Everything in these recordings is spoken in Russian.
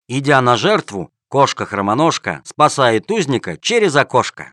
Идя на жертву, кошка-хромоножка спасает узника через окошко.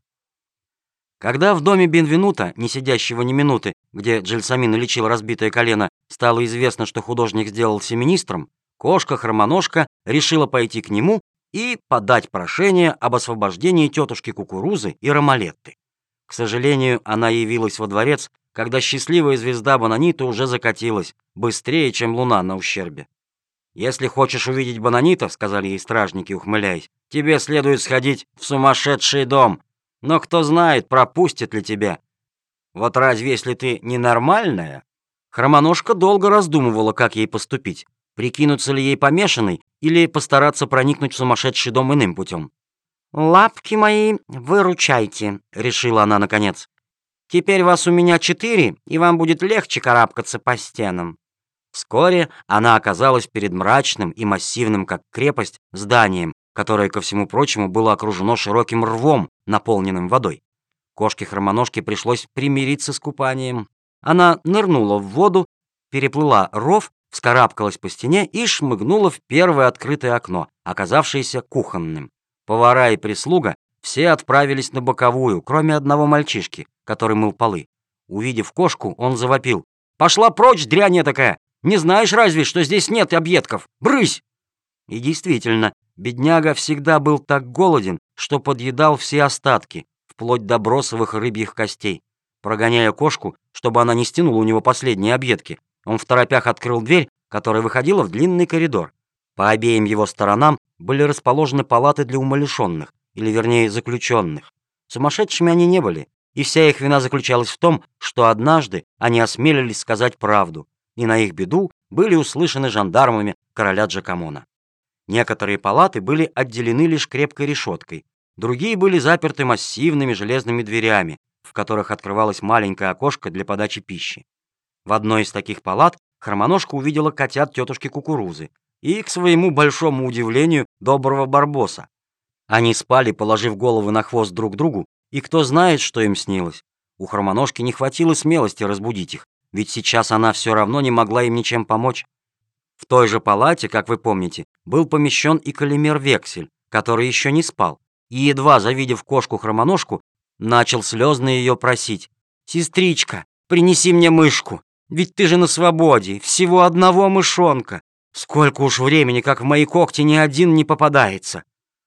Когда в доме Бенвенута, не сидящего ни минуты, где Джельсамино лечил разбитое колено, стало известно, что художник сделался министром, кошка-хромоножка решила пойти к нему и подать прошение об освобождении тетушки Кукурузы и Ромалетты. К сожалению, она явилась во дворец, когда счастливая звезда Бонанита уже закатилась, быстрее, чем луна на ущербе. «Если хочешь увидеть Бонанита, — сказали ей стражники, ухмыляясь, — тебе следует сходить в сумасшедший дом. Но кто знает, пропустит ли тебя. Вот разве если ты ненормальная?» Хромоножка долго раздумывала, как ей поступить. Прикинуться ли ей помешанной или постараться проникнуть в сумасшедший дом иным путем. «Лапки мои, выручайте», — решила она наконец. «Теперь вас у меня 4, и вам будет легче карабкаться по стенам». Вскоре она оказалась перед мрачным и массивным, как крепость, зданием, которое, ко всему прочему, было окружено широким рвом, наполненным водой. Кошке-хромоножке пришлось примириться с купанием. Она нырнула в воду, переплыла ров, вскарабкалась по стене и шмыгнула в первое открытое окно, оказавшееся кухонным. Повара и прислуга все отправились на боковую, кроме одного мальчишки, который мыл полы. Увидев кошку, он завопил: «Пошла прочь, дрянь такая! Не знаешь разве, что здесь нет объедков? Брысь!» И действительно, бедняга всегда был так голоден, что подъедал все остатки, вплоть до бросовых рыбьих костей. Прогоняя кошку, чтобы она не стянула у него последние объедки, он второпях открыл дверь, которая выходила в длинный коридор. По обеим его сторонам были расположены палаты для умалишенных, или вернее заключенных. Сумасшедшими они не были, и вся их вина заключалась в том, что однажды они осмелились сказать правду, и на их беду были услышаны жандармами короля Джакомона. Некоторые палаты были отделены лишь крепкой решеткой, другие были заперты массивными железными дверями, в которых открывалось маленькое окошко для подачи пищи. В одной из таких палат Хромоножка увидела котят тетушки Кукурузы и, к своему большому удивлению, доброго Барбоса. Они спали, положив головы на хвост друг другу, и кто знает, что им снилось. У Хромоножки не хватило смелости разбудить их, ведь сейчас она все равно не могла им ничем помочь. В той же палате, как вы помните, был помещен и Калимер Вексель, который еще не спал, и, едва завидев кошку-хромоножку, начал слезно ее просить: «Сестричка, принеси мне мышку, ведь ты же на свободе, всего одного мышонка. Сколько уж времени, как в мои когти ни один не попадается».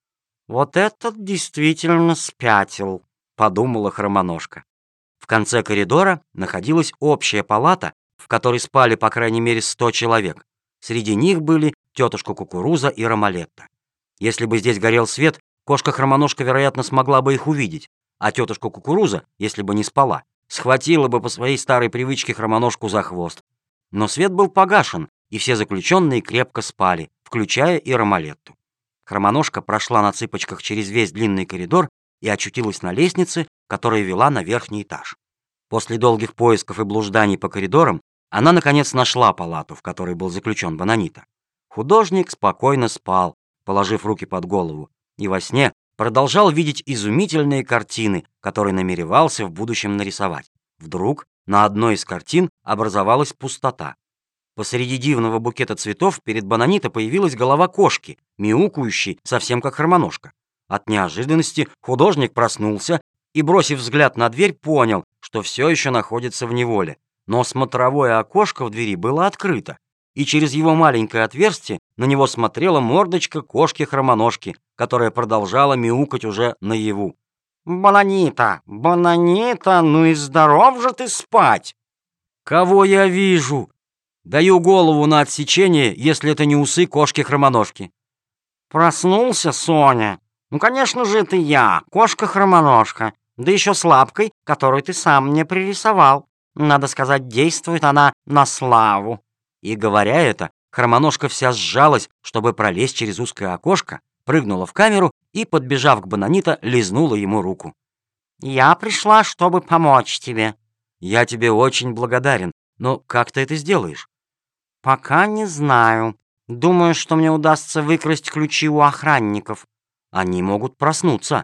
«Вот этот действительно спятил», — подумала Хромоножка. В конце коридора находилась общая палата, в которой спали по крайней мере 100 человек. Среди них были тетушка Кукуруза и Ромалетта. Если бы здесь горел свет, кошка-хромоножка, вероятно, смогла бы их увидеть, а тетушка Кукуруза, если бы не спала, схватила бы по своей старой привычке Хромоножку за хвост. Но свет был погашен, и все заключенные крепко спали, включая и Ромалетту. Хромоножка прошла на цыпочках через весь длинный коридор и очутилась на лестнице, которая вела на верхний этаж. После долгих поисков и блужданий по коридорам она, наконец, нашла палату, в которой был заключен Бонанита. Художник спокойно спал, положив руки под голову, и во сне продолжал видеть изумительные картины, которые намеревался в будущем нарисовать. Вдруг на одной из картин образовалась пустота. Посреди дивного букета цветов перед Бонанита появилась голова кошки, мяукающей, совсем как Хромоножка. От неожиданности художник проснулся и, бросив взгляд на дверь, понял, что все еще находится в неволе. Но смотровое окошко в двери было открыто, и через его маленькое отверстие на него смотрела мордочка кошки-хромоножки, которая продолжала мяукать уже наяву. «Бонанита, Бонанита, ну и здоров же ты спать!» «Кого я вижу? Даю голову на отсечение, если это не усы кошки-хромоножки». «Проснулся, Соня? Ну, конечно же, это я, кошка-хромоножка, да еще с лапкой, которую ты сам мне пририсовал. Надо сказать, действует она на славу». И говоря это, Хромоножка вся сжалась, чтобы пролезть через узкое окошко, прыгнула в камеру и, подбежав к Бонанита, лизнула ему руку. «Я пришла, чтобы помочь тебе». «Я тебе очень благодарен, но как ты это сделаешь?» «Пока не знаю. Думаю, что мне удастся выкрасть ключи у охранников». «Они могут проснуться».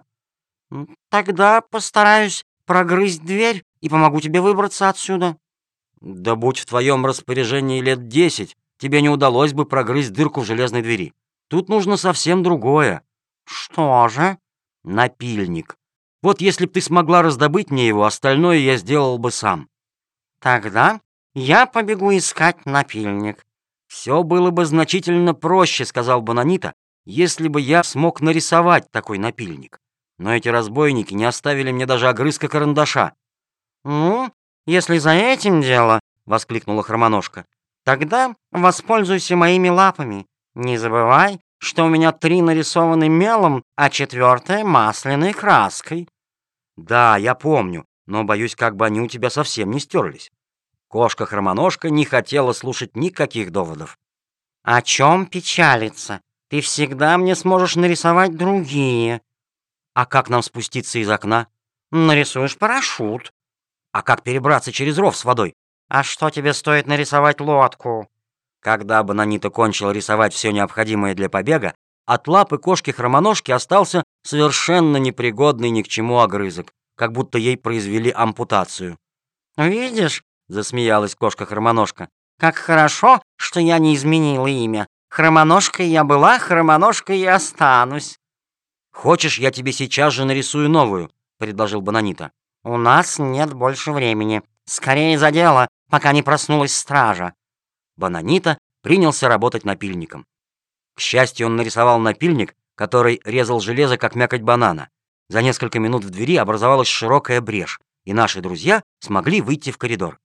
«Тогда постараюсь прогрызть дверь и помогу тебе выбраться отсюда». «Да будь в твоем распоряжении лет 10, тебе не удалось бы прогрызть дырку в железной двери». Тут нужно совсем другое. Что же? Напильник. Вот если б ты смогла раздобыть мне его, остальное я сделал бы сам. Тогда я побегу искать напильник. Все было бы значительно проще, сказал Бонанита, если бы я смог нарисовать такой напильник. Но эти разбойники не оставили мне даже огрызка карандаша. Ну, если за этим дело, воскликнула Хромоножка, тогда воспользуйся моими лапами. Не забывай, что у меня 3 нарисованы мелом, а 4 масляной краской. Да, я помню, но боюсь, как бы они у тебя совсем не стерлись. Кошка-хромоножка не хотела слушать никаких доводов. О чем печалиться? Ты всегда мне сможешь нарисовать другие. А как нам спуститься из окна? Нарисуешь парашют. А как перебраться через ров с водой? А что тебе стоит нарисовать лодку? Когда Бонанита кончил рисовать все необходимое для побега, от лапы кошки-хромоножки остался совершенно непригодный ни к чему огрызок, как будто ей произвели ампутацию. «Видишь?» — засмеялась кошка-хромоножка. «Как хорошо, что я не изменила имя. Хромоножкой я была, хромоножкой и останусь». «Хочешь, я тебе сейчас же нарисую новую?» — предложил Бонанита. «У нас нет больше времени. Скорее за дело, пока не проснулась стража». Бонанита принялся работать напильником. К счастью, он нарисовал напильник, который резал железо, как мякоть банана. За несколько минут в двери образовалась широкая брешь, и наши друзья смогли выйти в коридор.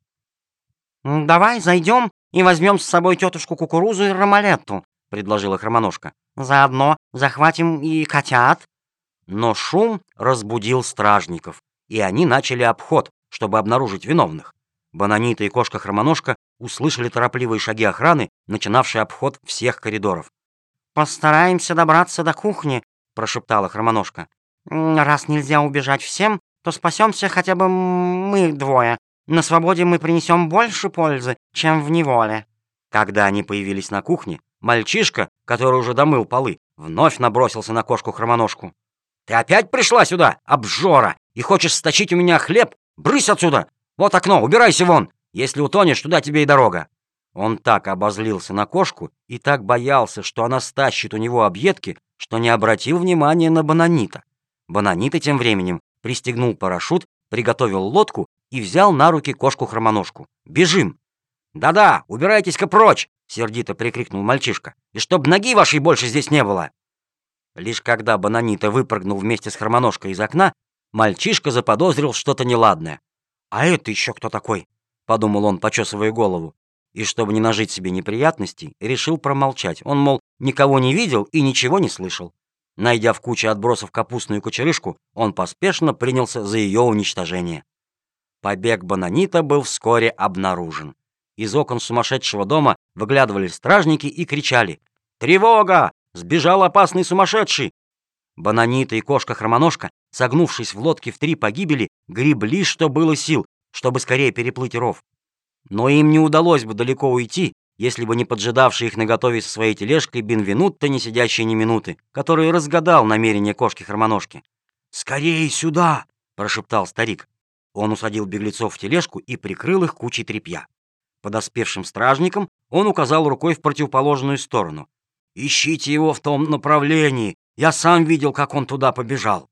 «Давай зайдем и возьмем с собой тетушку Кукурузу и Ромалетту», — предложила Хромоножка. «Заодно захватим и котят». Но шум разбудил стражников, и они начали обход, чтобы обнаружить виновных. Бонанита и кошка-хромоножка услышали торопливые шаги охраны, начинавшие обход всех коридоров. «Постараемся добраться до кухни», — прошептала Хромоножка. «Раз нельзя убежать всем, то спасемся хотя бы мы 2. На свободе мы принесем больше пользы, чем в неволе». Когда они появились на кухне, мальчишка, который уже домыл полы, вновь набросился на кошку-хромоножку. «Ты опять пришла сюда, обжора, и хочешь сточить у меня хлеб? Брысь отсюда! Вот окно, убирайся вон! Если утонешь, туда тебе и дорога!» Он так обозлился на кошку и так боялся, что она стащит у него объедки, что не обратил внимания на Бонанита. Бонанита тем временем пристегнул парашют, приготовил лодку и взял на руки кошку-хромоножку. «Бежим!» «Да-да, убирайтесь-ка прочь!» — сердито прикрикнул мальчишка. «И чтоб ноги вашей больше здесь не было!» Лишь когда Бонанита выпрыгнул вместе с хромоножкой из окна, мальчишка заподозрил что-то неладное. «А это еще кто такой?» — подумал он, почесывая голову. И чтобы не нажить себе неприятностей, решил промолчать. Он, мол, никого не видел и ничего не слышал. Найдя в куче отбросов капустную кочерышку, он поспешно принялся за ее уничтожение. Побег Бонанита был вскоре обнаружен. Из окон сумасшедшего дома выглядывали стражники и кричали: «Тревога! Сбежал опасный сумасшедший!» Бонанита и кошка-хромоножка, согнувшись в лодке в 3 погибели, гребли, что было сил, чтобы скорее переплыть ров. Но им не удалось бы далеко уйти, если бы не поджидавший их наготове со своей тележкой Бенвенутто, не сидящий ни минуты, который разгадал намерение кошки-хромоножки. «Скорее сюда!» — прошептал старик. Он усадил беглецов в тележку и прикрыл их кучей тряпья. Подоспевшим стражникам он указал рукой в противоположную сторону. «Ищите его в том направлении. Я сам видел, как он туда побежал».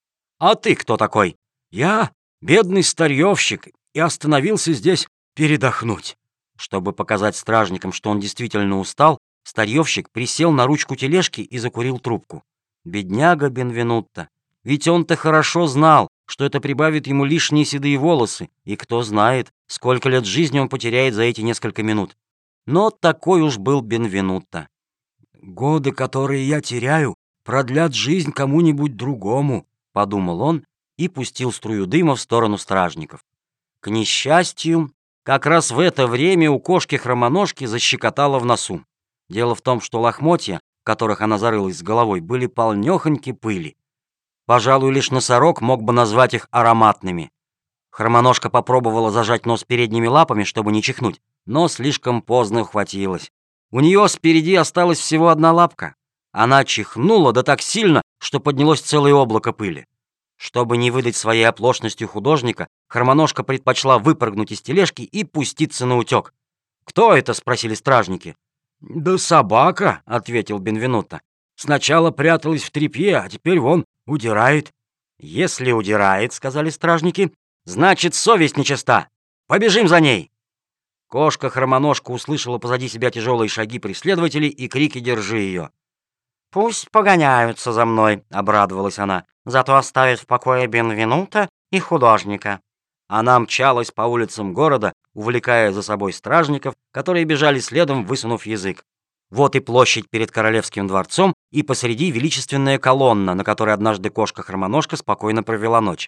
«А ты кто такой?» «Я бедный старьевщик и остановился здесь передохнуть». Чтобы показать стражникам, что он действительно устал, старьевщик присел на ручку тележки и закурил трубку. Бедняга Бенвенутто. Ведь он-то хорошо знал, что это прибавит ему лишние седые волосы, и кто знает, сколько лет жизни он потеряет за эти несколько минут. Но такой уж был Бенвенутто. «Годы, которые я теряю, продлят жизнь кому-нибудь другому», — подумал он и пустил струю дыма в сторону стражников. К несчастью, как раз в это время у кошки-хромоножки защекотало в носу. Дело в том, что лохмотья, в которых она зарылась с головой, были полнёхоньки пыли. Пожалуй, лишь носорог мог бы назвать их ароматными. Хромоножка попробовала зажать нос передними лапами, чтобы не чихнуть, но слишком поздно ухватилась. У нее спереди осталась всего 1 лапка. Она чихнула да так сильно, что поднялось целое облако пыли. Чтобы не выдать своей оплошностью художника, Хромоножка предпочла выпрыгнуть из тележки и пуститься на утек. «Кто это?» — спросили стражники. «Да собака», — ответил Бенвенутто. Сначала пряталась в тряпье, а теперь вон удирает». «Если удирает, — сказали стражники, — значит, совесть нечиста. Побежим за ней!» Кошка-хромоножка услышала позади себя тяжелые шаги преследователей и крики «Держи ее!». «Пусть погоняются за мной», — обрадовалась она, — «зато оставят в покое Бенвенута и художника». Она мчалась по улицам города, увлекая за собой стражников, которые бежали следом, высунув язык. Вот и площадь перед королевским дворцом, и посреди величественная колонна, на которой однажды кошка-хромоножка спокойно провела ночь.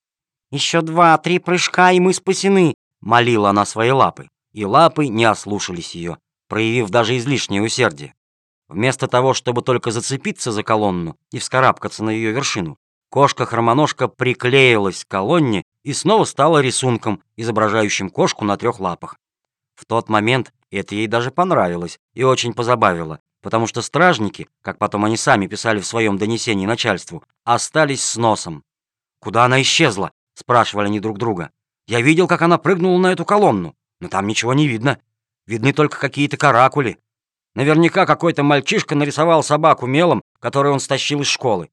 «Еще 2-3 прыжка, и мы спасены», — молила она свои лапы. И лапы не ослушались ее, проявив даже излишнее усердие. Вместо того, чтобы только зацепиться за колонну и вскарабкаться на ее вершину, кошка-хромоножка приклеилась к колонне и снова стала рисунком, изображающим кошку на 3 лапах. В тот момент это ей даже понравилось и очень позабавило, потому что стражники, как потом они сами писали в своем донесении начальству, остались с носом. «Куда она исчезла?» — спрашивали они друг друга. «Я видел, как она прыгнула на эту колонну, но там ничего не видно. Видны только какие-то каракули. Наверняка какой-то мальчишка нарисовал собаку мелом, который он стащил из школы.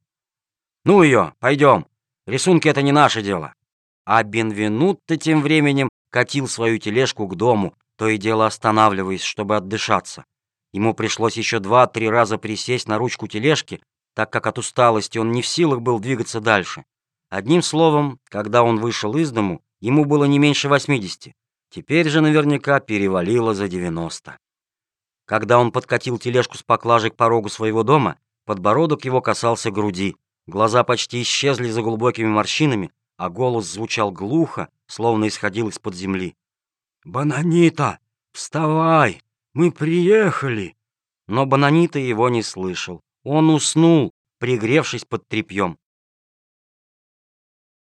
Ну ее, пойдем. Рисунки — это не наше дело». А Бенвенутто тем временем катил свою тележку к дому, то и дело останавливаясь, чтобы отдышаться. Ему пришлось еще 2-3 раза присесть на ручку тележки, так как от усталости он не в силах был двигаться дальше. Одним словом, когда он вышел из дому, ему было не меньше 80. Теперь же наверняка перевалило за 90. Когда он подкатил тележку с поклажей к порогу своего дома, подбородок его касался груди, глаза почти исчезли за глубокими морщинами, а голос звучал глухо, словно исходил из-под земли. «Бонанита, вставай! Мы приехали!» Но Бонанита его не слышал. Он уснул, пригревшись под тряпьем.